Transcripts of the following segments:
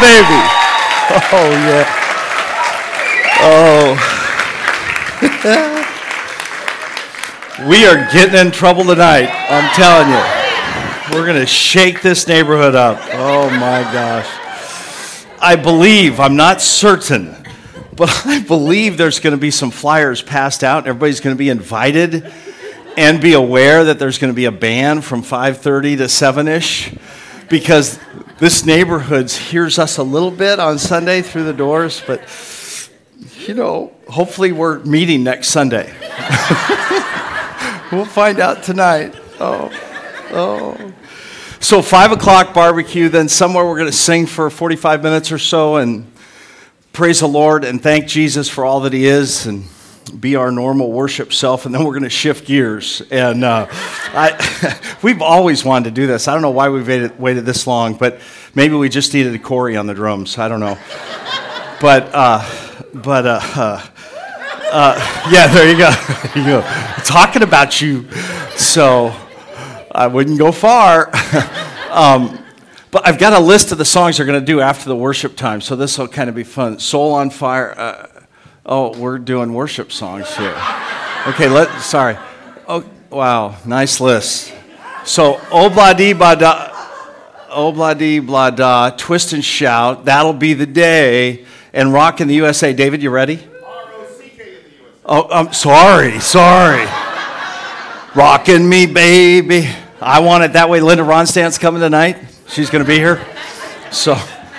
baby. Oh, yeah. Oh. We are getting in trouble tonight, I'm telling you. We're going to shake this neighborhood up. Oh, my gosh. I believe, I'm not certain, but I believe there's going to be some flyers passed out. Everybody's going to be invited and be aware that there's going to be a band from 5:30 to 7-ish, because this neighborhood hears us a little bit on Sunday through the doors, but, you know, hopefully we're meeting next Sunday. We'll find out tonight. Oh. So 5 o'clock barbecue, then somewhere we're going to sing for 45 minutes or so and praise the Lord and thank Jesus for all that he is and be our normal worship self, and then we're going to shift gears. And we've always wanted to do this. I don't know why we've waited this long, but maybe we just needed a Corey on the drums. I don't know. Yeah, there you go. There you go. Talking about you, so I wouldn't go far. But I've got a list of the songs they're going to do after the worship time, so this will kind of be fun. Soul on Fire. We're doing worship songs here. Okay, sorry. Oh, wow, nice list. So, Obladi Bada, Obladi Blada, Twist and Shout, That'll Be the Day, and Rock in the USA. David, you ready? R-O-C-K in the USA. Oh, I'm sorry. Rockin' me, baby. I want it that way. Linda Ronstadt's coming tonight. She's going to be here. So,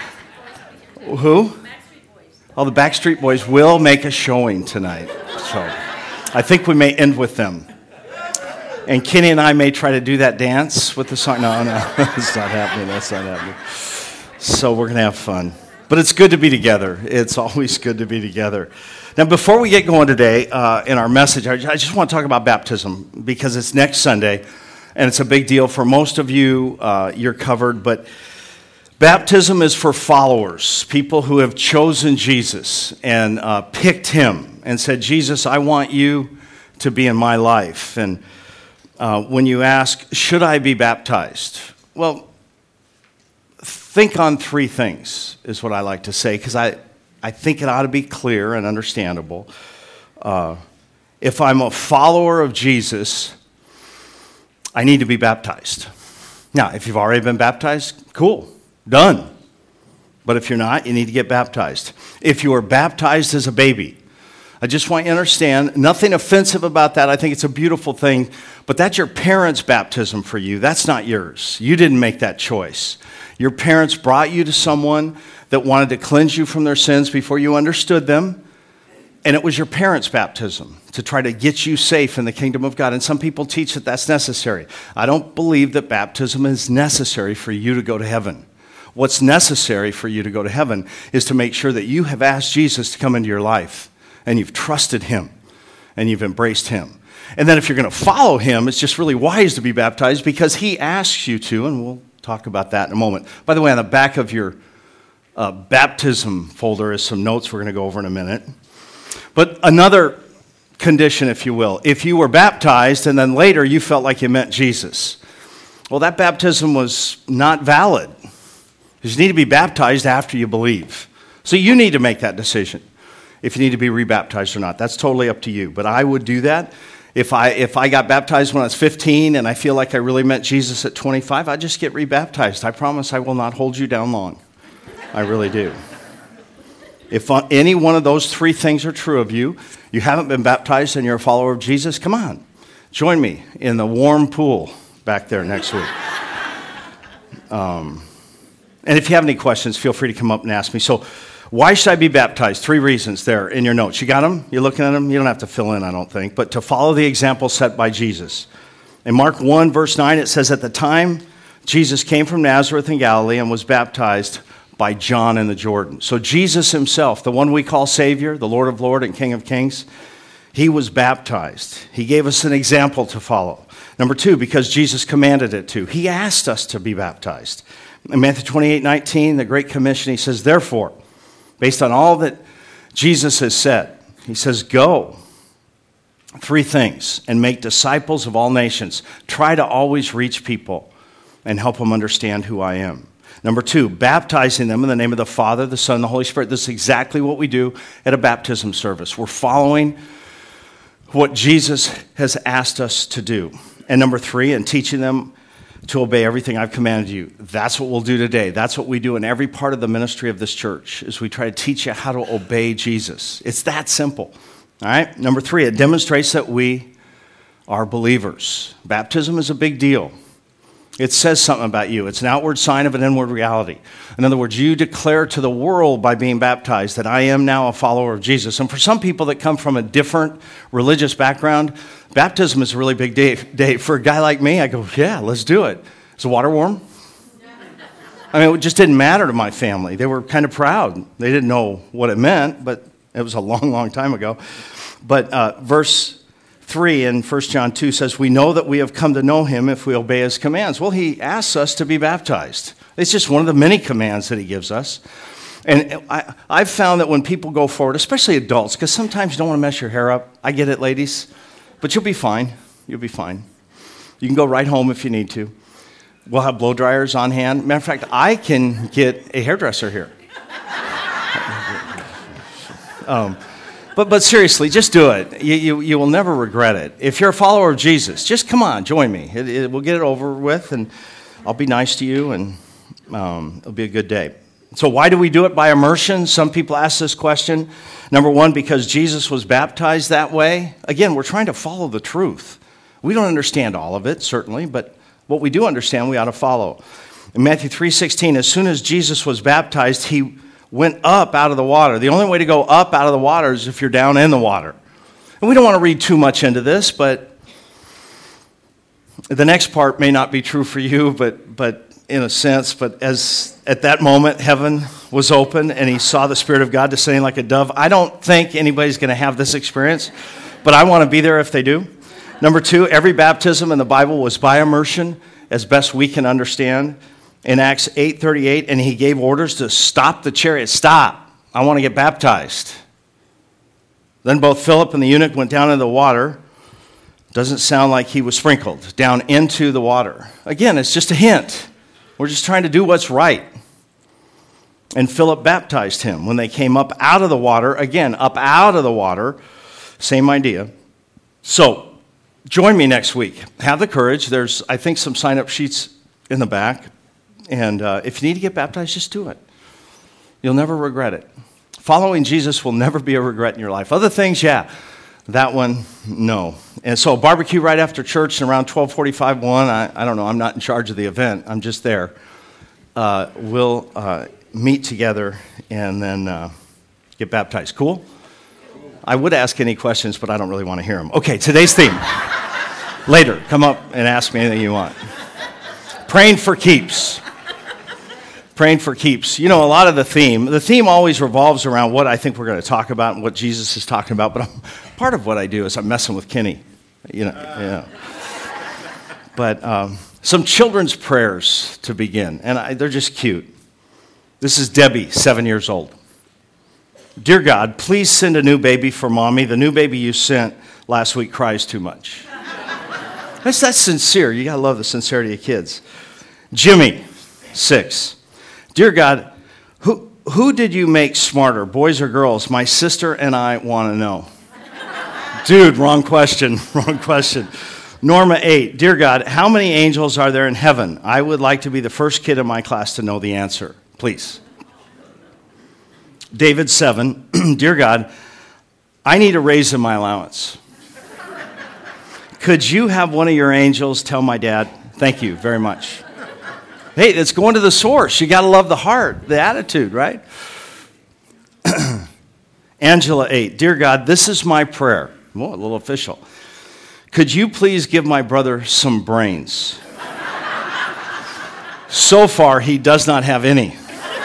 who? The Backstreet Boys will make a showing tonight. So, I think we may end with them. And Kenny and I may try to do that dance with the song. No, that's not happening. That's not happening. So, we're going to have fun. But it's good to be together. It's always good to be together. Now, before we get going today in our message, I just want to talk about baptism because it's next Sunday, and it's a big deal for most of you. You're covered, but baptism is for followers, people who have chosen Jesus and picked him and said, Jesus, I want you to be in my life. And when you ask, should I be baptized? Well, think on three things is what I like to say, because I think it ought to be clear and understandable. If I'm a follower of Jesus, I need to be baptized. Now, if you've already been baptized, cool, done. But if you're not, you need to get baptized. If you were baptized as a baby, I just want you to understand, nothing offensive about that. I think it's a beautiful thing, but that's your parents' baptism for you. That's not yours. You didn't make that choice. Your parents brought you to someone that wanted to cleanse you from their sins before you understood them, and it was your parents' baptism to try to get you safe in the kingdom of God. And some people teach that that's necessary. I don't believe that baptism is necessary for you to go to heaven. What's necessary for you to go to heaven is to make sure that you have asked Jesus to come into your life, and you've trusted him, and you've embraced him. And then if you're going to follow him, it's just really wise to be baptized because he asks you to, and we'll talk about that in a moment. By the way, on the back of your baptism folder is some notes we're going to go over in a minute. But another condition, if you will, if you were baptized and then later you felt like you met Jesus, well, that baptism was not valid. You need to be baptized after you believe. So you need to make that decision if you need to be rebaptized or not. That's totally up to you. But I would do that. If I got baptized when I was 15 and I feel like I really met Jesus at 25, I'd just get rebaptized. I promise I will not hold you down long. I really do. If any one of those three things are true of you, you haven't been baptized and you're a follower of Jesus, come on. Join me in the warm pool back there next week. And if you have any questions, feel free to come up and ask me. So, why should I be baptized? 3 reasons there in your notes. You got them? You're looking at them? You don't have to fill in, I don't think. But to follow the example set by Jesus. In Mark 1, verse 9, it says, at the time Jesus came from Nazareth in Galilee and was baptized by John in the Jordan. So Jesus himself, the one we call Savior, the Lord of Lords and King of Kings, he was baptized. He gave us an example to follow. Number 2, because Jesus commanded it to. He asked us to be baptized. In Matthew 28:19, the Great Commission, he says, therefore, based on all that Jesus has said, he says, go. 3 things, and make disciples of all nations. Try to always reach people and help them understand who I am. Number 2, baptizing them in the name of the Father, the Son, and the Holy Spirit. This is exactly what we do at a baptism service. We're following what Jesus has asked us to do. And number 3, and teaching them to obey everything I've commanded you. That's what we'll do today. That's what we do in every part of the ministry of this church, is we try to teach you how to obey Jesus. It's that simple. All right? Number 3, it demonstrates that we are believers. Baptism is a big deal. It says something about you. It's an outward sign of an inward reality. In other words, you declare to the world by being baptized that I am now a follower of Jesus. And for some people that come from a different religious background, baptism is a really big day. For a guy like me, I go, yeah, let's do it. Is the water warm? I mean, it just didn't matter to my family. They were kind of proud. They didn't know what it meant, but it was a long, long time ago. But verse 3 in 1 John 2 says, we know that we have come to know him if we obey his commands. Well, he asks us to be baptized. It's just one of the many commands that he gives us. And I've found that when people go forward, especially adults, because sometimes you don't want to mess your hair up. I get it, ladies. But you'll be fine. You'll be fine. You can go right home if you need to. We'll have blow dryers on hand. Matter of fact, I can get a hairdresser here. But seriously, just do it. You will never regret it. If you're a follower of Jesus, just come on, join me. We'll get it over with, and I'll be nice to you, and it'll be a good day. So why do we do it by immersion? Some people ask this question. Number 1, because Jesus was baptized that way. Again, we're trying to follow the truth. We don't understand all of it, certainly, but what we do understand, we ought to follow. In Matthew 3:16, as soon as Jesus was baptized, he went up out of the water. The only way to go up out of the water is if you're down in the water. And we don't want to read too much into this, but the next part may not be true for you, but in a sense, but as at that moment heaven was open and he saw the Spirit of God descending like a dove. I don't think anybody's going to have this experience, but I want to be there if they do. Number 2, every baptism in the Bible was by immersion, as best we can understand. In Acts 8:38, and he gave orders to stop the chariot. Stop. I want to get baptized. Then both Philip and the eunuch went down into the water. Doesn't sound like he was sprinkled. Down into the water. Again, it's just a hint. We're just trying to do what's right. And Philip baptized him when they came up out of the water. Again, up out of the water. Same idea. So, join me next week. Have the courage. There's, I think, some sign-up sheets in the back. And if you need to get baptized, just do it. You'll never regret it. Following Jesus will never be a regret in your life. Other things, yeah. That one, no. And so barbecue right after church and around 12:45, 1. I don't know. I'm not in charge of the event. I'm just there. We'll meet together and then get baptized. Cool? I would ask any questions, but I don't really want to hear them. Okay, today's theme. Later, come up and ask me anything you want. Praying for keeps. Praying for keeps. You know, a lot of the theme always revolves around what I think we're going to talk about and what Jesus is talking about, but part of what I do is I'm messing with Kenny. You know, yeah. But some children's prayers to begin, and they're just cute. This is Debbie, 7 years old. Dear God, please send a new baby for Mommy. The new baby you sent last week cries too much. That's sincere. You got to love the sincerity of kids. Jimmy, 6. Dear God, who did you make smarter, boys or girls? My sister and I want to know. Dude, wrong question. Wrong question. Norma, 8. Dear God, how many angels are there in heaven? I would like to be the first kid in my class to know the answer. Please. David, 7. Dear God, I need a raise in my allowance. Could you have one of your angels tell my dad, thank you very much. Hey, it's going to the source. You got to love the heart, the attitude, right? Angela, 8. Dear God, this is my prayer. Whoa, a little official. Could you please give my brother some brains? So far, he does not have any.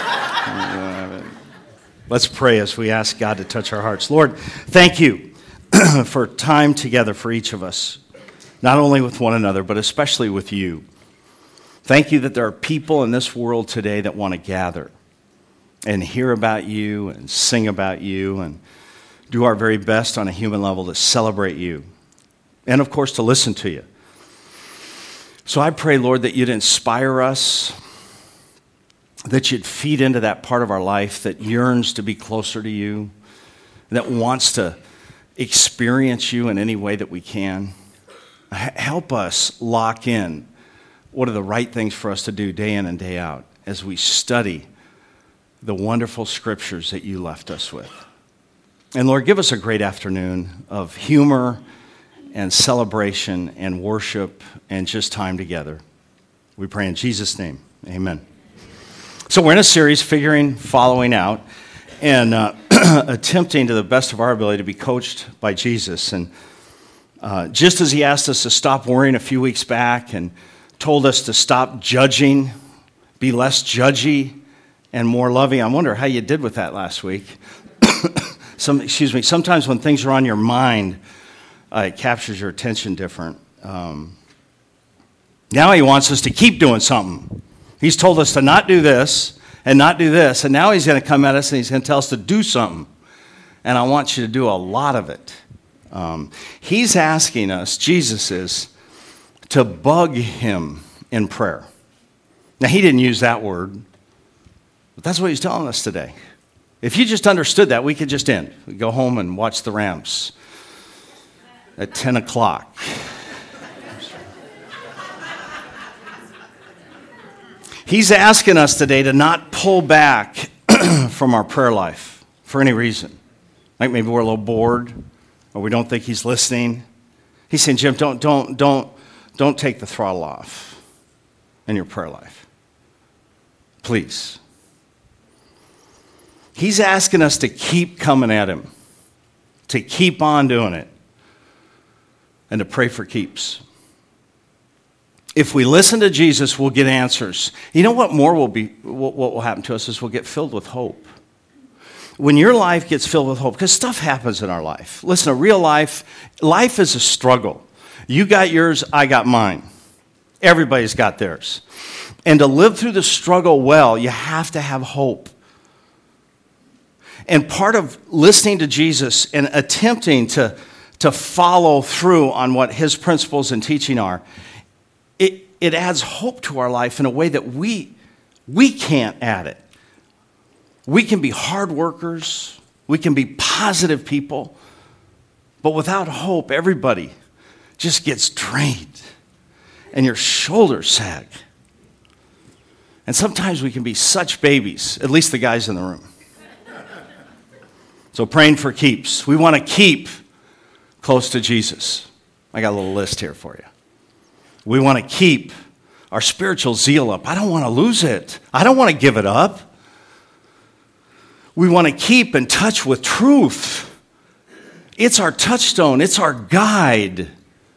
Let's pray as we ask God to touch our hearts. Lord, thank you for time together for each of us, not only with one another, but especially with you. Thank you that there are people in this world today that want to gather and hear about you and sing about you and do our very best on a human level to celebrate you and, of course, to listen to you. So I pray, Lord, that you'd inspire us that you'd feed into that part of our life that yearns to be closer to you, that wants to experience you in any way that we can. Help us lock in what are the right things for us to do day in and day out as we study the wonderful scriptures that you left us with. And Lord, give us a great afternoon of humor and celebration and worship and just time together. We pray in Jesus' name. Amen. So we're in a series, Following Out, and attempting to the best of our ability to be coached by Jesus. And just as he asked us to stop worrying a few weeks back and told us to stop judging, be less judgy and more loving, I wonder how you did with that last week. Sometimes when things are on your mind, it captures your attention different. Now he wants us to keep doing something. He's told us to not do this and not do this, and now he's going to come at us and he's going to tell us to do something. And I want you to do a lot of it. He's asking us, Jesus is, to bug him in prayer. Now, he didn't use that word, but that's what he's telling us today. If you just understood that, we could just end. We'd go home and watch the Rams at 10 o'clock. He's asking us today to not pull back from our prayer life for any reason. Like maybe we're a little bored, or we don't think he's listening. He's saying, Jim, don't take the throttle off in your prayer life. Please. He's asking us to keep coming at him, to keep on doing it, and to pray for keeps. If we listen to Jesus, we'll get answers. You know what more what will happen to us is we'll get filled with hope. When your life gets filled with hope, because stuff happens in our life. Listen, a real life is a struggle. You got yours, I got mine. Everybody's got theirs. And to live through the struggle well, you have to have hope. And part of listening to Jesus and attempting to follow through on what his principles and teaching are, it adds hope to our life in a way that we can't add it. We can be hard workers. We can be positive people. But without hope, everybody just gets drained. And your shoulders sag. And sometimes we can be such babies, at least the guys in the room. So praying for keeps. We want to keep close to Jesus. I got a little list here for you. We want to keep our spiritual zeal up. I don't want to lose it. I don't want to give it up. We want to keep in touch with truth. It's our touchstone. It's our guide.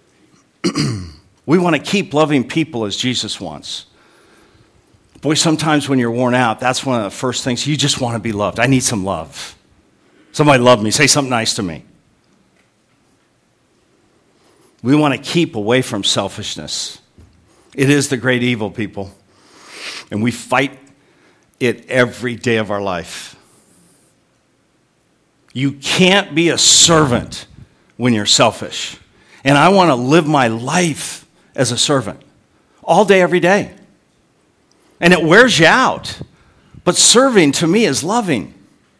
We want to keep loving people as Jesus wants. Boy, sometimes when you're worn out, that's one of the first things. You just want to be loved. I need some love. Somebody love me. Say something nice to me. We want to keep away from selfishness. It is the great evil, people. And we fight it every day of our life. You can't be a servant when you're selfish. And I want to live my life as a servant all day, every day. And it wears you out. But serving to me is loving.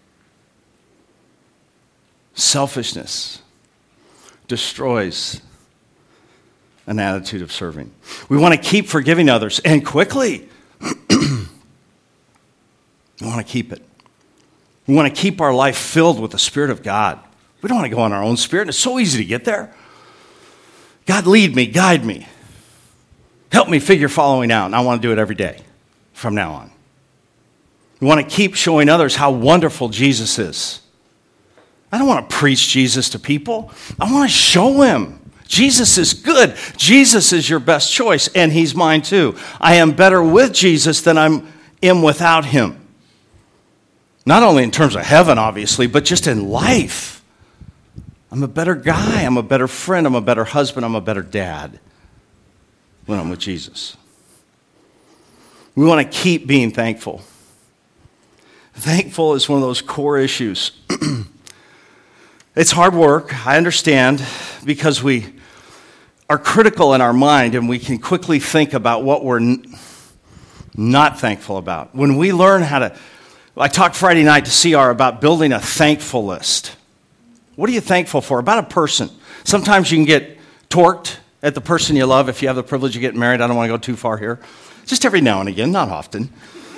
Selfishness destroys an attitude of serving. We want to keep forgiving others, and quickly. We want to keep it. We want to keep our life filled with the Spirit of God. We don't want to go on our own spirit. It's so easy to get there. God, lead me, guide me. Help me figure following out, and I want to do it every day from now on. We want to keep showing others how wonderful Jesus is. I don't want to preach Jesus to people. I want to show him. Jesus is good. Jesus is your best choice, and he's mine too. I am better with Jesus than I am without him. Not only in terms of heaven, obviously, but just in life. I'm a better guy. I'm a better friend. I'm a better husband. I'm a better dad when I'm with Jesus. We want to keep being thankful. Thankful is one of those core issues. It's hard work, I understand, because we are critical in our mind and we can quickly think about what we're not thankful about. When we learn how to, I talked Friday night to CR about building a thankful list. What are you thankful for? About a person. Sometimes you can get torqued at the person you love if you have the privilege of getting married. I don't want to go too far here. Just every now and again, not often.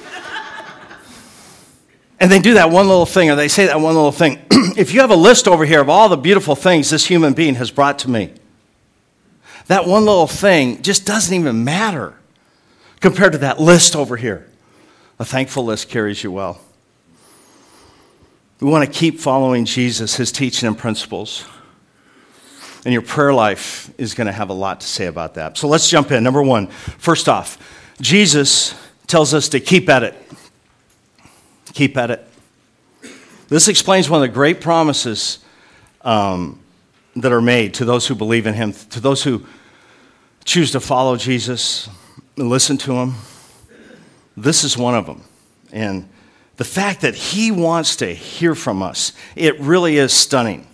And they do that one little thing, or they say that one little thing. If you have a list over here of all the beautiful things this human being has brought to me, that one little thing just doesn't even matter compared to that list over here. A thankful list carries you well. We want to keep following Jesus, his teaching and principles. And your prayer life is going to have a lot to say about that. So let's jump in. Number one, first off, Jesus tells us to keep at it. Keep at it. This explains one of the great promises that are made to those who believe in him, to those who choose to follow Jesus and listen to him. This is one of them. And the fact that he wants to hear from us, it really is stunning.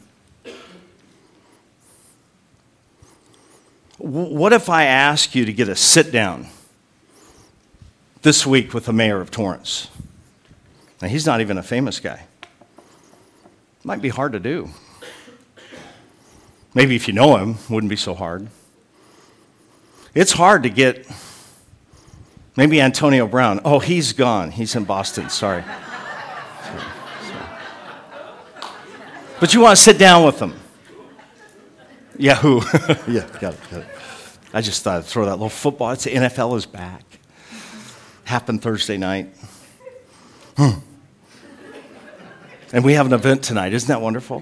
What if I ask you to get a sit down this week with the mayor of Torrance? Now, he's not even a famous guy. Might be hard to do. Maybe if you know him, it wouldn't be so hard. It's hard to get, maybe Antonio Brown. Oh, he's gone. He's in Boston. Sorry. But you want to sit down with him. Yahoo. Yeah, got it. I just thought I'd throw that little football. It's the NFL is back. Happened Thursday night. And we have an event tonight. Isn't that wonderful?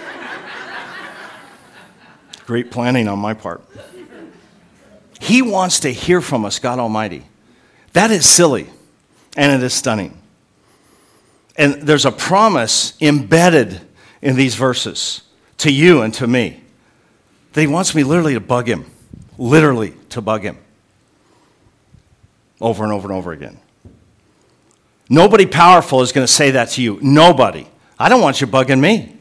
Great planning on my part. He wants to hear from us, God Almighty. That is silly, and it is stunning. And there's a promise embedded in these verses to you and to me that he wants me literally to bug him. Literally to bug him. Over and over and over again. Nobody powerful is going to say that to you. Nobody. I don't want you bugging me.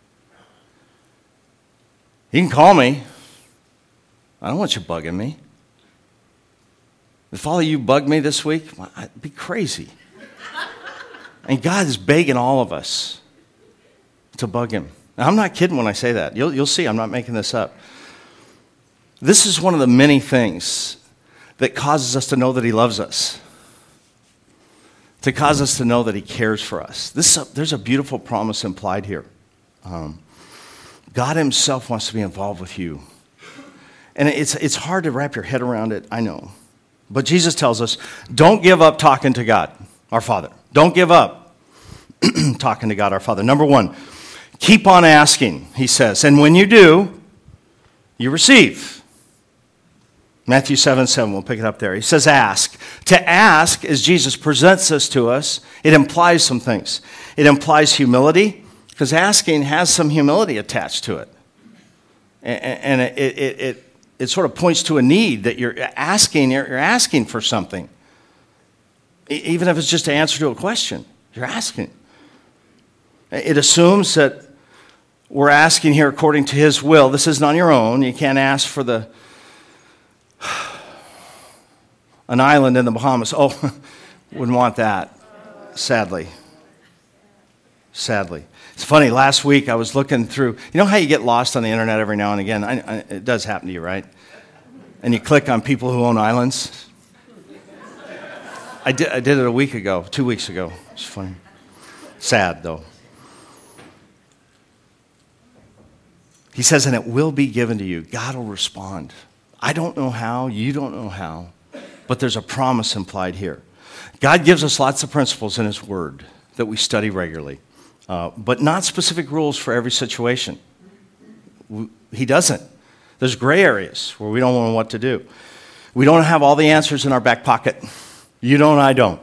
You can call me. I don't want you bugging me. If all of you bug me this week, I'd be crazy. And God is begging all of us to bug him. Now, I'm not kidding when I say that. You'll see, I'm not making this up. This is one of the many things that causes us to know that he loves us. To cause us to know that he cares for us. There's a beautiful promise implied here. God himself wants to be involved with you. And it's hard to wrap your head around it, I know. But Jesus tells us, don't give up talking to God, our Father. Don't give up talking to God, our Father. Number one, keep on asking, he says. And when you do, you receive. Matthew 7:7, we'll pick it up there. He says ask. To ask, as Jesus presents this to us, it implies some things. It implies humility, because asking has some humility attached to it. And it sort of points to a need that you're asking for something. Even if it's just an answer to a question, you're asking. It assumes that we're asking here according to his will. This isn't on your own. You can't ask for an island in the Bahamas. Oh, wouldn't want that, sadly. It's funny, last week I was looking through, you know how you get lost on the internet every now and again? It does happen to you, right? And you click on people who own islands. I did it a week ago, 2 weeks ago. It's funny. Sad, though. He says, and it will be given to you. God will respond. I don't know how, you don't know how, but there's a promise implied here. God gives us lots of principles in his word that we study regularly, but not specific rules for every situation. He doesn't. There's gray areas where we don't know what to do. We don't have all the answers in our back pocket. You don't, I don't.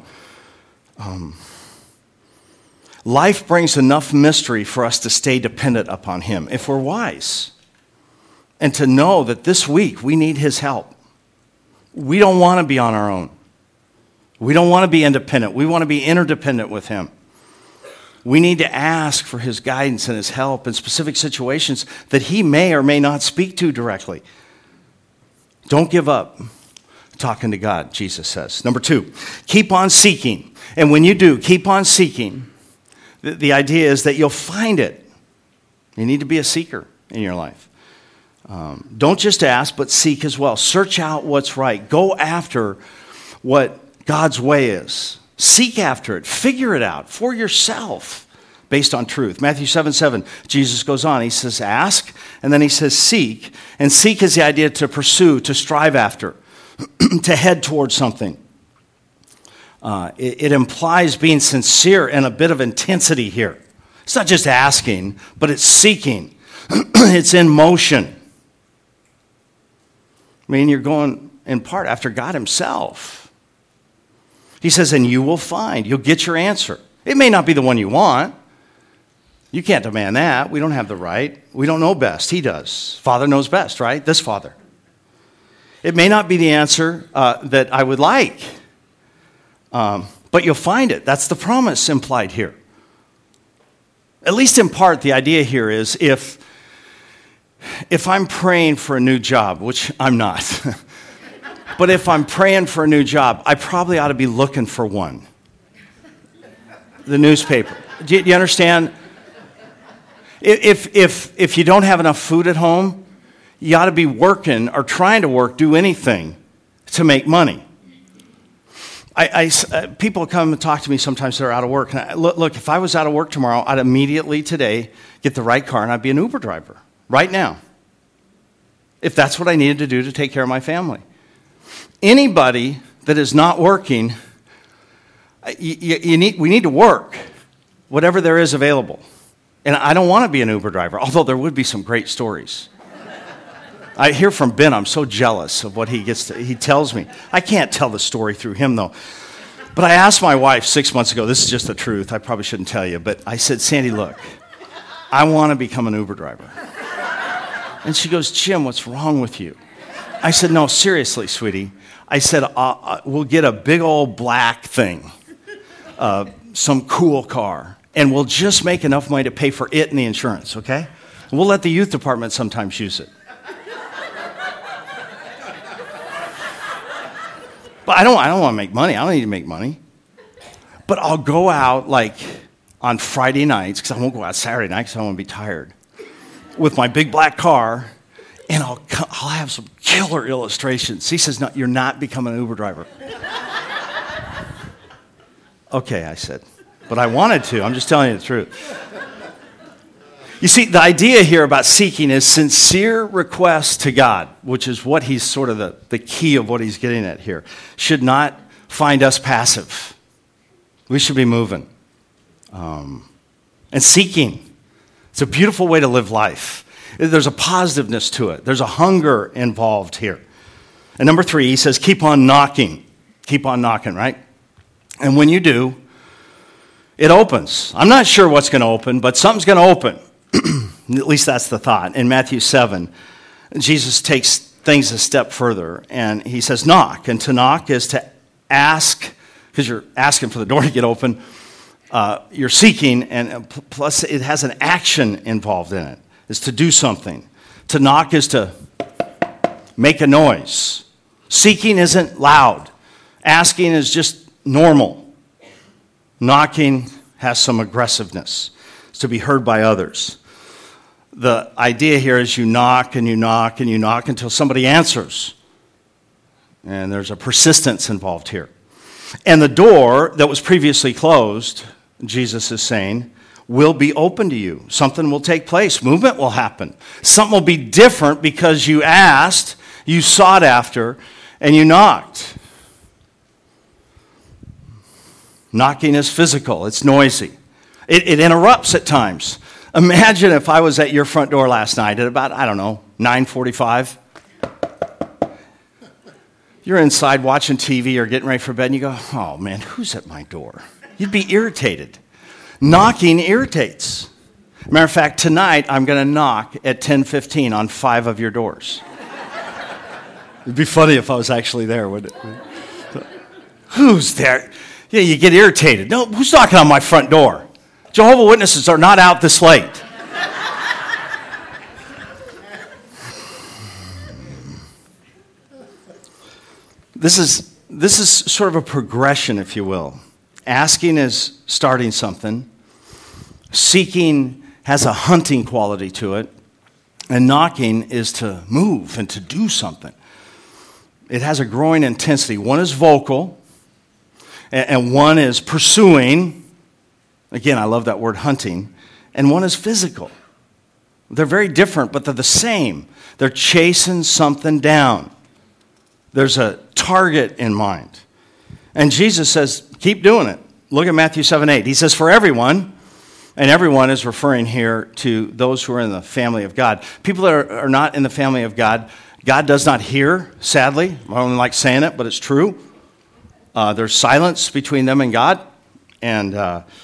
Life brings enough mystery for us to stay dependent upon him if we're wise. And to know that this week we need his help. We don't want to be on our own. We don't want to be independent. We want to be interdependent with him. We need to ask for his guidance and his help in specific situations that he may or may not speak to directly. Don't give up talking to God, Jesus says. Number 2, keep on seeking. And when you do, keep on seeking, the idea is that you'll find it. You need to be a seeker in your life. Don't just ask, but seek as well. Search out what's right. Go after what God's way is. Seek after it. Figure it out for yourself based on truth. Matthew 7:7, Jesus goes on. He says, ask, and then he says, seek. And seek is the idea to pursue, to strive after, to head towards something. It implies being sincere and a bit of intensity here. It's not just asking, but it's seeking. It's in motion. I mean, you're going in part after God himself. He says, and you will find. You'll get your answer. It may not be the one you want. You can't demand that. We don't have the right. We don't know best. He does. Father knows best, right? This Father. It may not be the answer that I would like, but you'll find it. That's the promise implied here. At least in part, the idea here is if I'm praying for a new job, which I'm not, but if I'm praying for a new job, I probably ought to be looking for one. The newspaper. Do you understand? If you don't have enough food at home, you ought to be working or trying to work, do anything to make money. People come and talk to me sometimes that are out of work. And look, if I was out of work tomorrow, I'd immediately today get the right car and I'd be an Uber driver right now. If that's what I needed to do to take care of my family. Anybody that is not working, we need to work, whatever there is available. And I don't want to be an Uber driver, although there would be some great stories. I hear from Ben, I'm so jealous of what he tells me. I can't tell the story through him, though. But I asked my wife 6 months ago, this is just the truth, I probably shouldn't tell you, but I said, Sandy, look, I want to become an Uber driver. And she goes, Jim, what's wrong with you? I said, no, seriously, sweetie. I said, we'll get a big old black thing, some cool car, and we'll just make enough money to pay for it and the insurance, okay? We'll let the youth department sometimes use it. But I don't want to make money. I don't need to make money. But I'll go out like on Friday nights, because I won't go out Saturday night because I won't be tired, with my big black car, and I'll have some killer illustrations. He says, no, you're not becoming an Uber driver. Okay, I said, but I wanted to. I'm just telling you the truth. You see, the idea here about seeking is sincere request to God, which is what he's sort of the key of what he's getting at here, should not find us passive. We should be moving. And seeking. It's a beautiful way to live life. There's a positiveness to it. There's a hunger involved here. And number 3, he says, keep on knocking. Keep on knocking, right? And when you do, it opens. I'm not sure what's going to open, but something's going to open. At least that's the thought. In Matthew 7, Jesus takes things a step further, and he says, knock. And to knock is to ask, because you're asking for the door to get open. You're seeking, and plus it has an action involved in it. It's to do something. To knock is to make a noise. Seeking isn't loud. Asking is just normal. Knocking has some aggressiveness. It's to be heard by others. The idea here is you knock and you knock and you knock until somebody answers. And there's a persistence involved here. And the door that was previously closed, Jesus is saying, will be open to you. Something will take place. Movement will happen. Something will be different because you asked, you sought after, and you knocked. Knocking is physical. It's noisy. It interrupts at times. Imagine if I was at your front door last night at about, 9:45. You're inside watching TV or getting ready for bed, and you go, oh, man, who's at my door? You'd be irritated. Knocking irritates. Matter of fact, tonight I'm going to knock at 10:15 on 5 of your doors. It'd be funny if I was actually there, wouldn't it? Who's there? Yeah, you get irritated. No, who's knocking on my front door? Jehovah's Witnesses are not out this late. This is sort of a progression, if you will. Asking is starting something. Seeking has a hunting quality to it. And knocking is to move and to do something. It has a growing intensity. One is vocal, and one is pursuing. Again, I love that word, hunting. And one is physical. They're very different, but they're the same. They're chasing something down. There's a target in mind. And Jesus says, keep doing it. Look at Matthew 7:8. He says, for everyone, and everyone is referring here to those who are in the family of God. People that are not in the family of God, God does not hear, sadly. I don't like saying it, but it's true. There's silence between them and God. And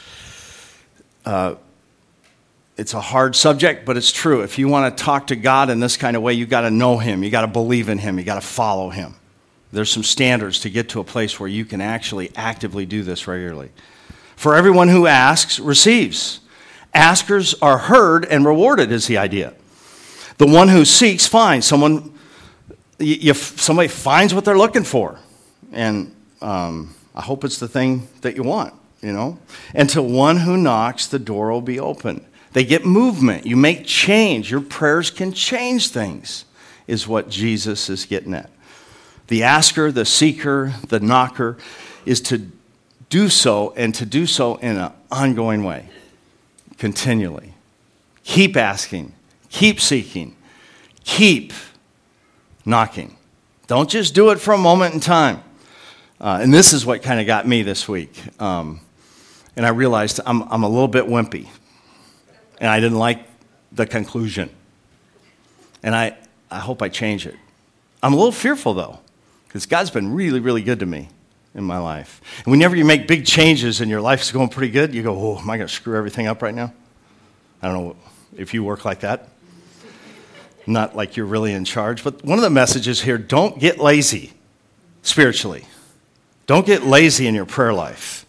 it's a hard subject, but it's true. If you want to talk to God in this kind of way, you've got to know Him. You've got to believe in Him. You've got to follow Him. There's some standards to get to a place where you can actually actively do this regularly. For everyone who asks, receives. Askers are heard and rewarded is the idea. The one who seeks finds. Somebody finds what they're looking for. And I hope it's the thing that you want, you know. And to one who knocks, the door will be open. They get movement. You make change. Your prayers can change things, is what Jesus is getting at. The asker, the seeker, the knocker is to do so, and to do so in an ongoing way, continually. Keep asking, keep seeking, keep knocking. Don't just do it for a moment in time. And this is what kind of got me this week. And I realized I'm a little bit wimpy. And I didn't like the conclusion. And I hope I change it. I'm a little fearful, though, because God's been really, really good to me in my life. And whenever you make big changes and your life's going pretty good, you go, oh, am I going to screw everything up right now? I don't know if you work like that. Not like you're really in charge. But one of the messages here, don't get lazy spiritually. Don't get lazy in your prayer life.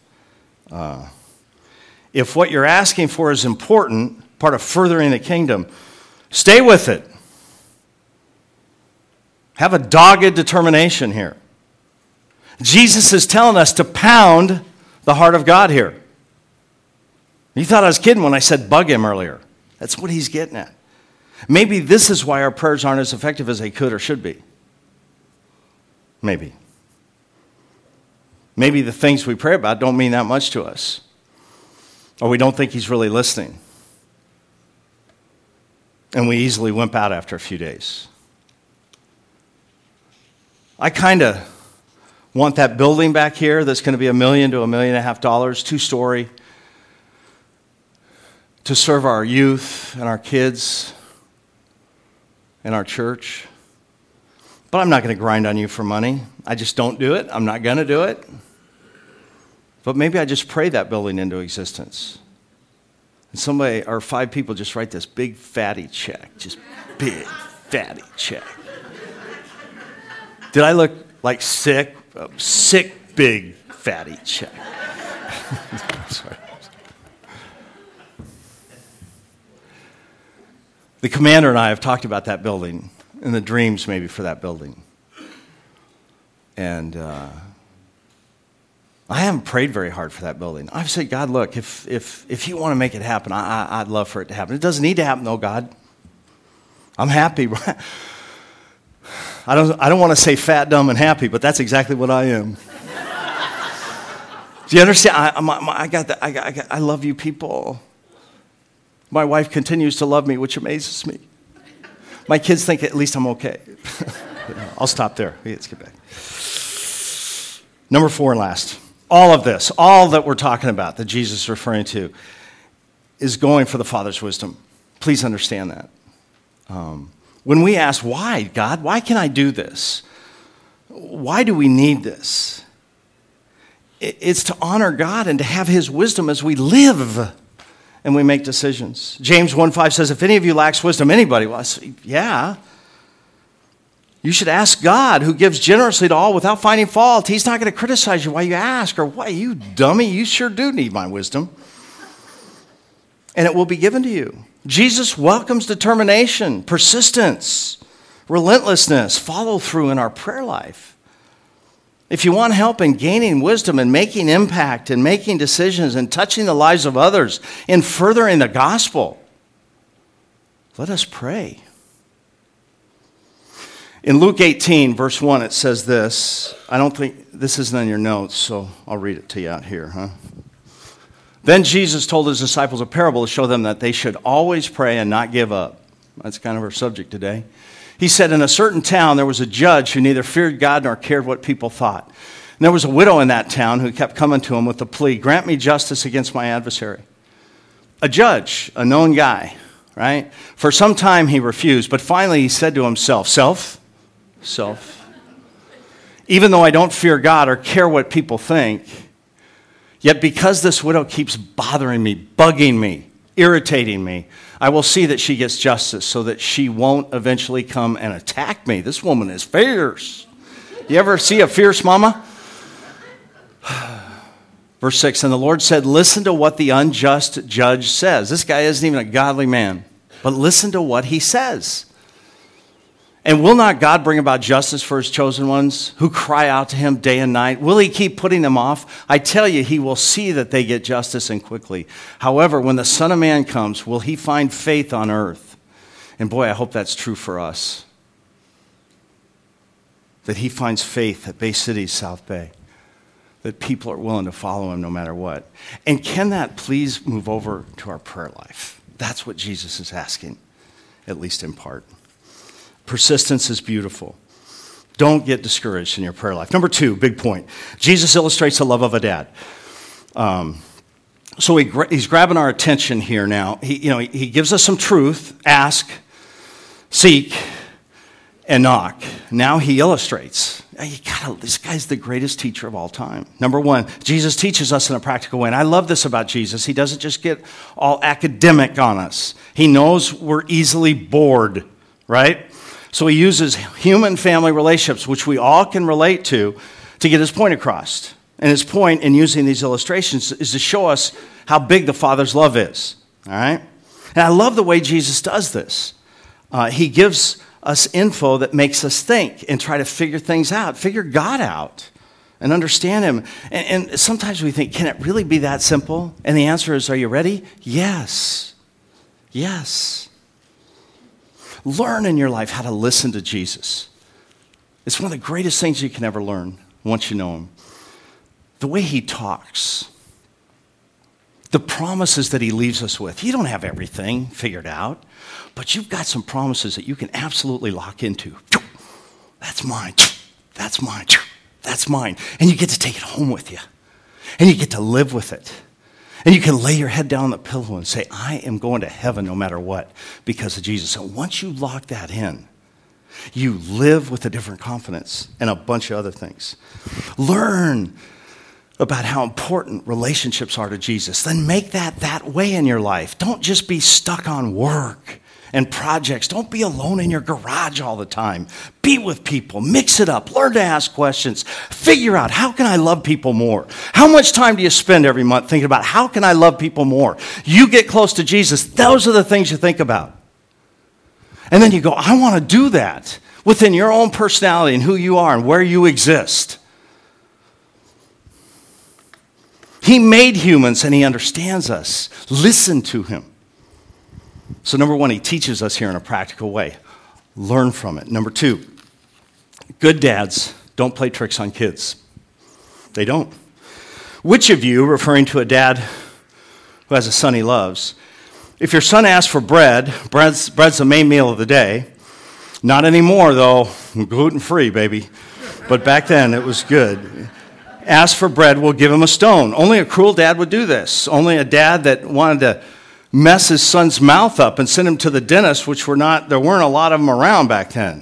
If what you're asking for is important, part of furthering the kingdom, stay with it. Have a dogged determination here. Jesus is telling us to pound the heart of God here. You thought I was kidding when I said bug him earlier. That's what he's getting at. Maybe this is why our prayers aren't as effective as they could or should be. Maybe. Maybe the things we pray about don't mean that much to us. Or we don't think he's really listening. And we easily wimp out after a few days. I kind of want that building back here that's going to be $1 million to $1.5 million, 2-story, to serve our youth and our kids and our church. But I'm not going to grind on you for money. I just don't do it. I'm not going to do it. But maybe I just pray that building into existence. And somebody, or 5 people, just write this big fatty check. Just big fatty check. Did I look like sick? Sick, big fatty check. Sorry. The commander and I have talked about that building and the dreams maybe for that building. And I haven't prayed very hard for that building. I've said, God, look, if you want to make it happen, I'd love for it to happen. It doesn't need to happen, though, God. I'm happy. I don't want to say fat, dumb, and happy, but that's exactly what I am. Do you understand? I love you people. My wife continues to love me, which amazes me. My kids think at least I'm okay. I'll stop there. Let's get back. Number 4 and last. All of this, all that we're talking about, that Jesus is referring to, is going for the Father's wisdom. Please understand that. When we ask, why, God? Why can I do this? Why do we need this? It's to honor God and to have His wisdom as we live and we make decisions. James 1:5 says, if any of you lacks wisdom, anybody, well, I say, yeah. You should ask God, who gives generously to all without finding fault. He's not going to criticize you while you ask, or why, you dummy, you sure do need my wisdom. And it will be given to you. Jesus welcomes determination, persistence, relentlessness, follow through in our prayer life. If you want help in gaining wisdom and making impact and making decisions and touching the lives of others in furthering the gospel, let us pray. In Luke 18, verse 1, it says this. I don't think, this isn't in your notes, so I'll read it to you out here, Then Jesus told his disciples a parable to show them that they should always pray and not give up. That's kind of our subject today. He said, in a certain town, there was a judge who neither feared God nor cared what people thought. And there was a widow in that town who kept coming to him with the plea, grant me justice against my adversary. A judge, a known guy, right? For some time he refused, but finally he said to himself, Self, even though I don't fear God or care what people think, yet because this widow keeps bothering me, bugging me, irritating me, I will see that she gets justice so that she won't eventually come and attack me. This woman is fierce. You ever see a fierce mama? Verse 6, and the Lord said, listen to what the unjust judge says. This guy isn't even a godly man, but listen to what he says. And will not God bring about justice for his chosen ones who cry out to him day and night? Will he keep putting them off? I tell you, he will see that they get justice and quickly. However, when the Son of Man comes, will he find faith on earth? And boy, I hope that's true for us. That he finds faith at Bay City, South Bay. That people are willing to follow him no matter what. And can that please move over to our prayer life? That's what Jesus is asking, at least in part. Persistence is beautiful. Don't get discouraged in your prayer life. Number 2, big point. Jesus illustrates the love of a dad. So he's grabbing our attention here now. He gives us some truth. Ask, seek, and knock. Now he illustrates. This guy's the greatest teacher of all time. Number 1, Jesus teaches us in a practical way. And I love this about Jesus. He doesn't just get all academic on us. He knows we're easily bored, right? So he uses human family relationships, which we all can relate to get his point across. And his point in using these illustrations is to show us how big the Father's love is. All right? And I love the way Jesus does this. He gives us info that makes us think and try to figure things out, figure God out, and understand him. And sometimes we think, can it really be that simple? And the answer is, are you ready? Yes. Yes. Learn in your life how to listen to Jesus. It's one of the greatest things you can ever learn once you know him. The way he talks. The promises that he leaves us with. You don't have everything figured out, but you've got some promises that you can absolutely lock into. That's mine. That's mine. That's mine. And you get to take it home with you. And you get to live with it. And you can lay your head down on the pillow and say, I am going to heaven no matter what because of Jesus. And once you lock that in, you live with a different confidence and a bunch of other things. Learn about how important relationships are to Jesus. Then make that way in your life. Don't just be stuck on work and projects. Don't be alone in your garage all the time. Be with people. Mix it up. Learn to ask questions. Figure out, how can I love people more? How much time do you spend every month thinking about how can I love people more? You get close to Jesus. Those are the things you think about. And then you go, I want to do that within your own personality and who you are and where you exist. He made humans and he understands us. Listen to him. So number 1, he teaches us here in a practical way. Learn from it. Number 2, good dads don't play tricks on kids. They don't. Which of you, referring to a dad who has a son he loves, if your son asks for bread's the main meal of the day. Not anymore, though. Gluten-free, baby. But back then, it was good. Ask for bread, we'll give him a stone. Only a cruel dad would do this. Only a dad that wanted to mess his son's mouth up and send him to the dentist, there weren't a lot of them around back then.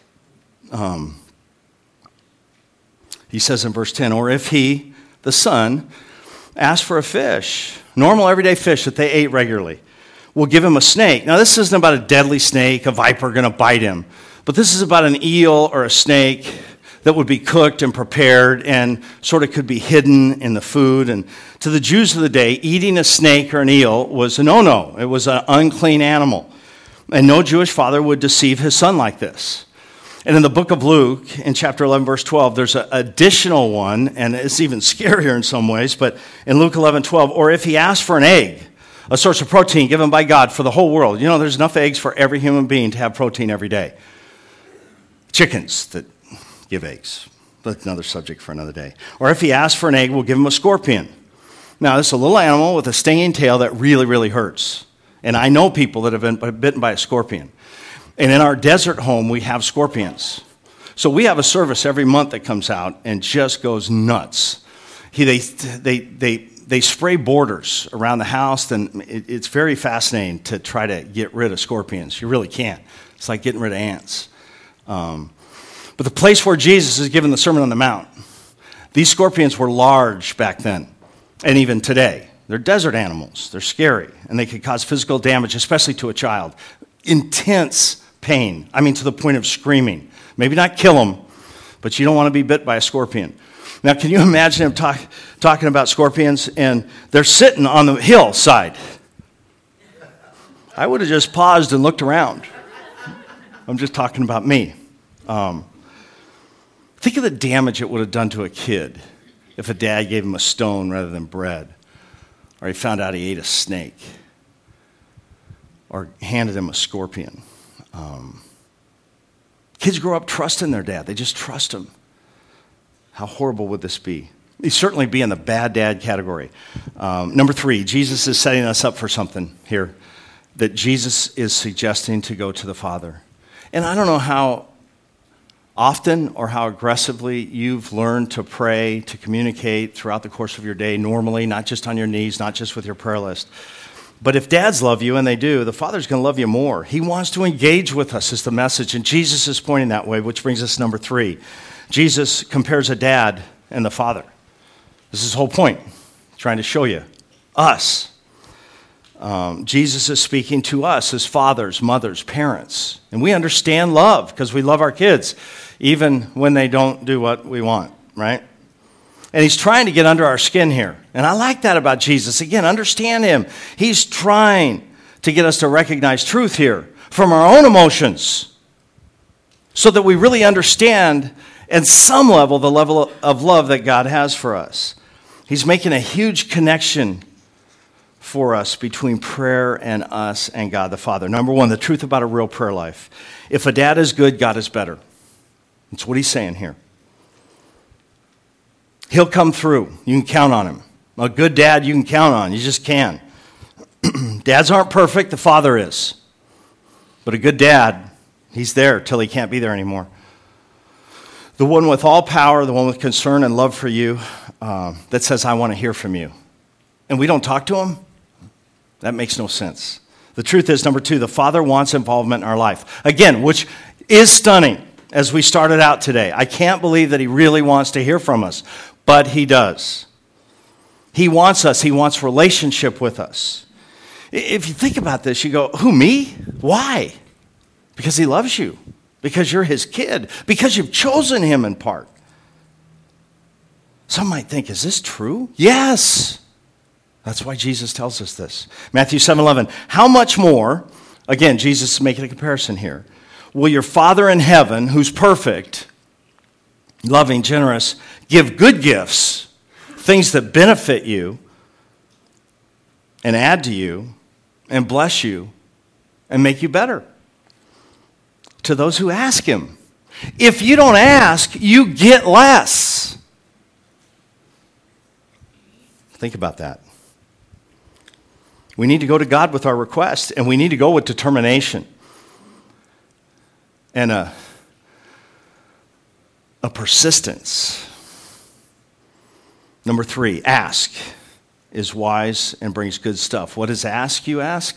He says in verse 10, or if he, the son, asks for a fish, normal everyday fish that they ate regularly, we'll give him a snake. Now this isn't about a deadly snake, a viper going to bite him, but this is about an eel or a snake that would be cooked and prepared and sort of could be hidden in the food. And to the Jews of the day, eating a snake or an eel was a no-no. It was an unclean animal. And no Jewish father would deceive his son like this. And in the book of Luke, in chapter 11, verse 12, there's an additional one, and it's even scarier in some ways, but in Luke 11:12, or if he asks for an egg, a source of protein given by God for the whole world. You know, there's enough eggs for every human being to have protein every day. Chickens that give eggs. That's another subject for another day. Or if he asks for an egg, we'll give him a scorpion. Now, this is a little animal with a stinging tail that really, really hurts. And I know people that have been bitten by a scorpion. And in our desert home, we have scorpions. So we have a service every month that comes out and just goes nuts. They spray borders around the house, and it's very fascinating to try to get rid of scorpions. You really can't. It's like getting rid of ants. But the place where Jesus is given the Sermon on the Mount, these scorpions were large back then, and even today. They're desert animals. They're scary, and they could cause physical damage, especially to a child. Intense pain. I mean, to the point of screaming. Maybe not kill them, but you don't want to be bit by a scorpion. Now, can you imagine him talking about scorpions, and they're sitting on the hillside? I would have just paused and looked around. I'm just talking about me. Think of the damage it would have done to a kid if a dad gave him a stone rather than bread, or he found out he ate a snake, or handed him a scorpion. Kids grow up trusting their dad. They just trust him. How horrible would this be? He'd certainly be in the bad dad category. Number 3, Jesus is setting us up for something here, that Jesus is suggesting to go to the Father. And I don't know how often or how aggressively you've learned to pray, to communicate throughout the course of your day, normally, not just on your knees, not just with your prayer list. But if dads love you, and they do, the Father's going to love you more. He wants to engage with us, is the message, and Jesus is pointing that way, which brings us to number 3. Jesus compares a dad and the Father. This is his whole point, trying to show you us. Jesus is speaking to us as fathers, mothers, parents. And we understand love because we love our kids, even when they don't do what we want, right? And he's trying to get under our skin here. And I like that about Jesus. Again, understand him. He's trying to get us to recognize truth here from our own emotions so that we really understand at some level the level of love that God has for us. He's making a huge connection for us between prayer and us and God the Father. Number 1, the truth about a real prayer life. If a dad is good, God is better. That's what he's saying here. He'll come through. You can count on him. A good dad you can count on. You just can. Dads aren't perfect. The Father is. But a good dad, he's there till he can't be there anymore. The one with all power, the one with concern and love for you, that says, I want to hear from you. And we don't talk to him? That makes no sense. The truth is, number 2, the Father wants involvement in our life. Again, which is stunning as we started out today. I can't believe that he really wants to hear from us. But he does. He wants us. He wants relationship with us. If you think about this, you go, who, me? Why? Because he loves you. Because you're his kid. Because you've chosen him in part. Some might think, is this true? Yes. That's why Jesus tells us this. Matthew 7:11. How much more, again, Jesus is making a comparison here, will your Father in heaven, who's perfect, loving, generous, give good gifts, things that benefit you and add to you and bless you and make you better to those who ask him. If you don't ask, you get less. Think about that. We need to go to God with our request, and we need to go with determination and a persistence. Number 3, ask is wise and brings good stuff. What is ask, you ask?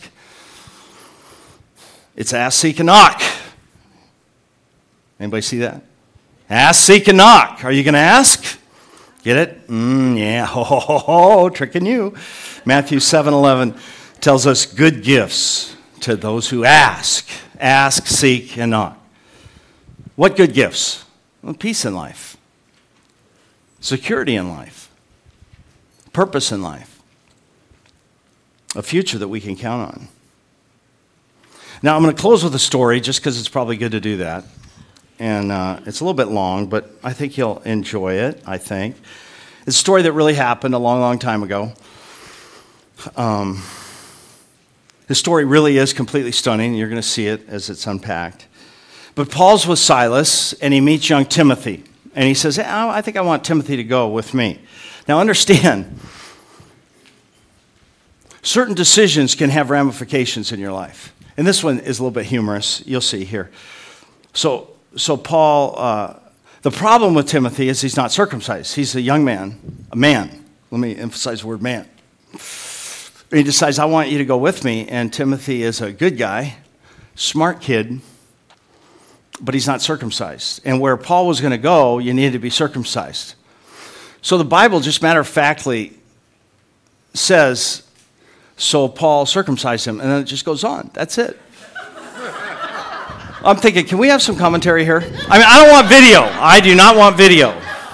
It's ask, seek, and knock. Anybody see that? Ask, seek, and knock. Are you going to ask? Get it? Yeah. Ho, tricking you. Matthew 7:11 tells us good gifts to those who ask. Ask, seek, and knock. What good gifts? Well, peace in life. Security in life. Purpose in life. A future that we can count on. Now, I'm going to close with a story just because it's probably good to do that. and it's a little bit long, but I think you'll enjoy it, I think. It's a story that really happened a long, long time ago. The story really is completely stunning. You're going to see it as it's unpacked. But Paul's with Silas, and he meets young Timothy. And he says, I think I want Timothy to go with me. Now understand, certain decisions can have ramifications in your life. And this one is a little bit humorous. You'll see here. So Paul, the problem with Timothy is he's not circumcised. He's a young man, a man. Let me emphasize the word man. He decides, I want you to go with me. And Timothy is a good guy, smart kid, but he's not circumcised. And where Paul was going to go, you needed to be circumcised. So the Bible, just matter-of-factly, says, so Paul circumcised him, and then it just goes on. That's it. I'm thinking, can we have some commentary here? I mean, I don't want video. I do not want video.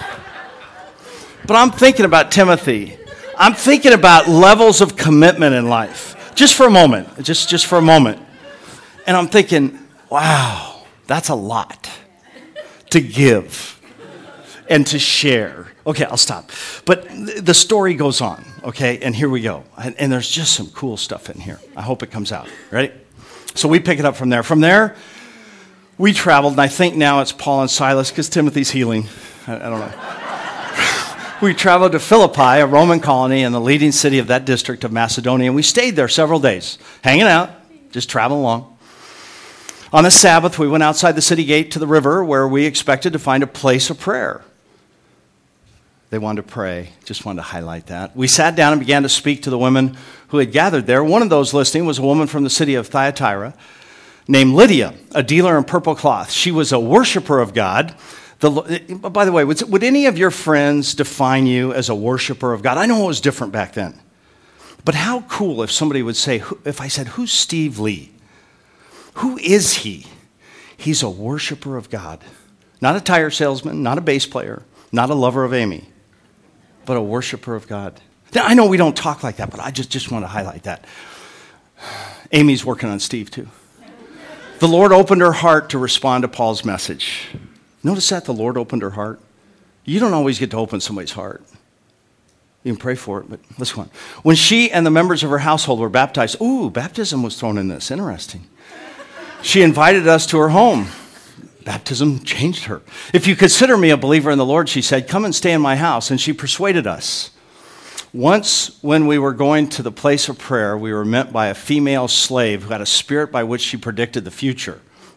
But I'm thinking about Timothy. I'm thinking about levels of commitment in life. Just for a moment. Just for a moment. And I'm thinking, wow, that's a lot to give and to share. Okay, I'll stop. But the story goes on, okay? And here we go. And there's just some cool stuff in here. I hope it comes out. Ready? So we pick it up from there. From there, we traveled, and I think now it's Paul and Silas because Timothy's healing. I don't know. We traveled to Philippi, a Roman colony in the leading city of that district of Macedonia, and we stayed there several days, hanging out, just traveling along. On the Sabbath, we went outside the city gate to the river where we expected to find a place of prayer. They wanted to pray. Just wanted to highlight that. We sat down and began to speak to the women who had gathered there. One of those listening was a woman from the city of Thyatira named Lydia, a dealer in purple cloth. She was a worshiper of God. By the way, would any of your friends define you as a worshiper of God? I know it was different back then. But how cool if somebody would say, if I said, who's Steve Lee? Who is he? He's a worshiper of God. Not a tire salesman, not a bass player, not a lover of Amy, but a worshiper of God. Now, I know we don't talk like that, but I just want to highlight that. Amy's working on Steve too. The Lord opened her heart to respond to Paul's message. Notice that the Lord opened her heart. You don't always get to open somebody's heart. You can pray for it, but let's go on. When she and the members of her household were baptized, baptism was thrown in this. Interesting. She invited us to her home. Baptism changed her. If you consider me a believer in the Lord, she said, come and stay in my house. And she persuaded us. Once, when we were going to the place of prayer, we were met by a female slave who had a spirit by which she predicted the future.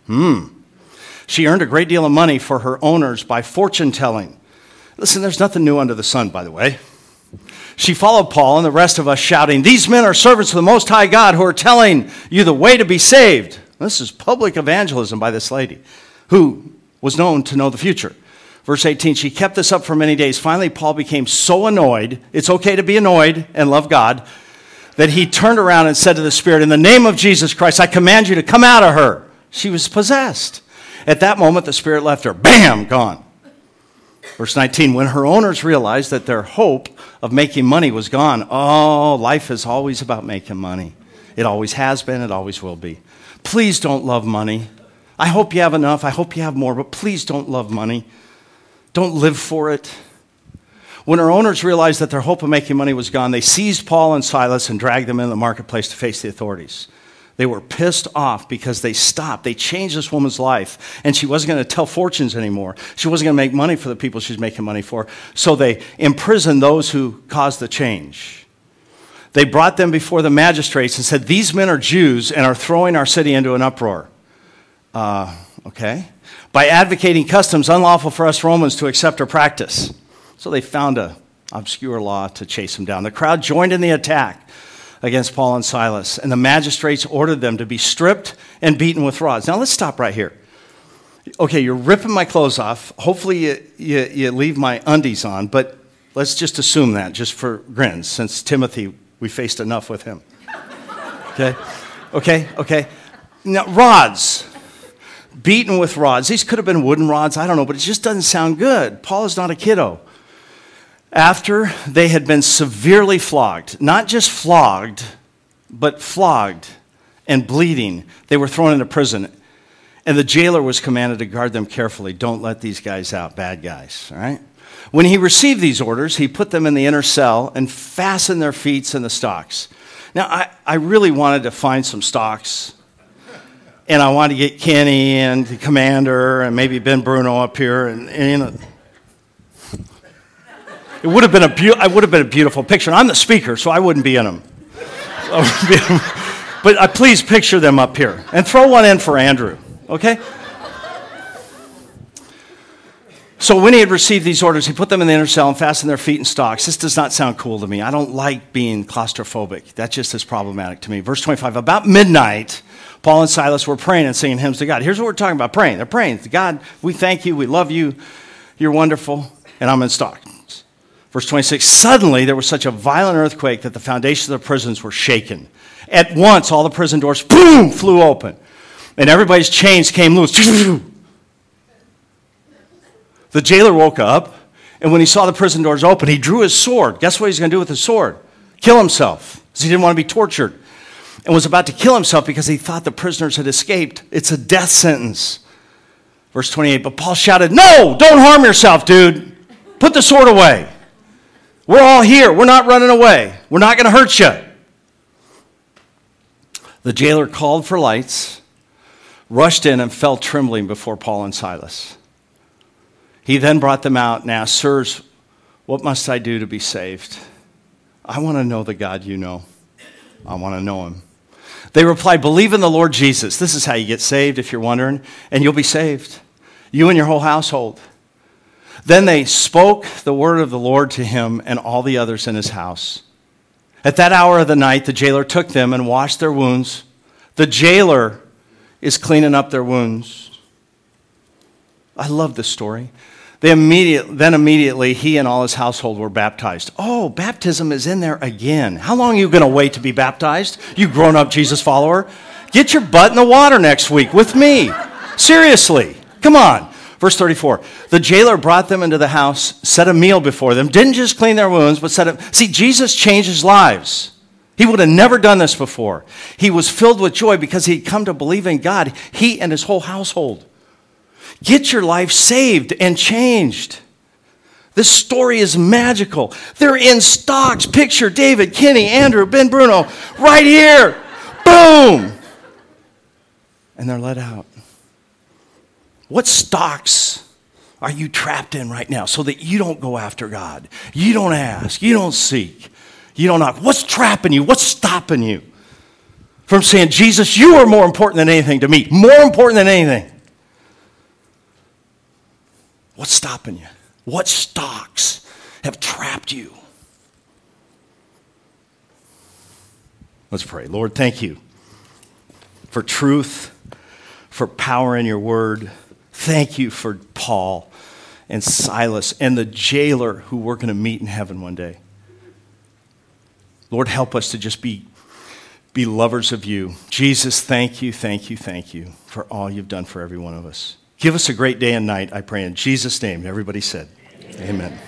She earned a great deal of money for her owners by fortune telling. Listen, there's nothing new under the sun, by the way. She followed Paul and the rest of us shouting, these men are servants of the Most High God who are telling you the way to be saved. This is public evangelism by this lady who was known to know the future. Verse 18, she kept this up for many days. Finally, Paul became so annoyed, it's okay to be annoyed and love God, that he turned around and said to the Spirit, in the name of Jesus Christ, I command you to come out of her. She was possessed. At that moment, the Spirit left her. Bam, gone. Verse 19, when her owners realized that their hope of making money was gone, life is always about making money. It always has been, it always will be. Please don't love money. I hope you have enough. I hope you have more, but please don't love money. Don't live for it. When her owners realized that their hope of making money was gone, they seized Paul and Silas and dragged them into the marketplace to face the authorities. They were pissed off because they stopped. They changed this woman's life, and she wasn't going to tell fortunes anymore. She wasn't going to make money for the people she's making money for. So they imprisoned those who caused the change. They brought them before the magistrates and said, these men are Jews and are throwing our city into an uproar. Okay. By advocating customs unlawful for us Romans to accept or practice. So they found an obscure law to chase them down. The crowd joined in the attack against Paul and Silas, and the magistrates ordered them to be stripped and beaten with rods. Now let's stop right here. Okay, you're ripping my clothes off. Hopefully you leave my undies on, but let's just assume that, just for grins, since Timothy, we faced enough with him. Okay. Now, rods. Beaten with rods. These could have been wooden rods, I don't know, but it just doesn't sound good. Paul is not a kiddo. After they had been severely flogged, not just flogged, but flogged and bleeding, they were thrown into prison. And the jailer was commanded to guard them carefully. Don't let these guys out, bad guys, all right? When he received these orders, he put them in the inner cell and fastened their feet in the stocks. Now, I really wanted to find some stocks, and I wanted to get Kenny and the commander and maybe Ben Bruno up here, and you know, it would have been a beautiful picture. And I'm the speaker, so I wouldn't be in them. But please picture them up here, and throw one in for Andrew, okay? So when he had received these orders, he put them in the inner cell and fastened their feet in stocks. This does not sound cool to me. I don't like being claustrophobic. That just is problematic to me. Verse 25, about midnight, Paul and Silas were praying and singing hymns to God. Here's what we're talking about, praying. They're praying to God, we thank you, we love you, you're wonderful, and I'm in stocks. Verse 26, suddenly there was such a violent earthquake that the foundations of the prisons were shaken. At once, all the prison doors, boom, flew open, and everybody's chains came loose. The jailer woke up, and when he saw the prison doors open, he drew his sword. Guess what he's going to do with his sword? Kill himself, because he didn't want to be tortured, and was about to kill himself because he thought the prisoners had escaped. It's a death sentence. Verse 28, but Paul shouted, no, don't harm yourself, dude. Put the sword away. We're all here. We're not running away. We're not going to hurt you. The jailer called for lights, rushed in, and fell trembling before Paul and Silas. He then brought them out and asked, sirs, what must I do to be saved? I want to know the God you know. I want to know him. They replied, believe in the Lord Jesus. This is how you get saved, if you're wondering, and you'll be saved, you and your whole household. Then they spoke the word of the Lord to him and all the others in his house. At that hour of the night, the jailer took them and washed their wounds. The jailer is cleaning up their wounds. I love this story. Then immediately, he and all his household were baptized. Oh, baptism is in there again. How long are you going to wait to be baptized, you grown-up Jesus follower? Get your butt in the water next week with me. Seriously. Come on. Verse 34, the jailer brought them into the house, set a meal before them, didn't just clean their wounds, but see, Jesus changes lives. He would have never done this before. He was filled with joy because he'd come to believe in God, he and his whole household. Get your life saved and changed. This story is magical. They're in stocks. Picture David, Kenny, Andrew, Ben Bruno, right here. Boom! And they're let out. What stocks are you trapped in right now so that you don't go after God? You don't ask. You don't seek. You don't knock. What's trapping you? What's stopping you from saying, Jesus, you are more important than anything to me. More important than anything. What's stopping you? What stocks have trapped you? Let's pray. Lord, thank you for truth, for power in your word. Thank you for Paul and Silas and the jailer who we're going to meet in heaven one day. Lord, help us to just be lovers of you. Jesus, thank you for all you've done for every one of us. Give us a great day and night, I pray in Jesus' name. Everybody said, amen.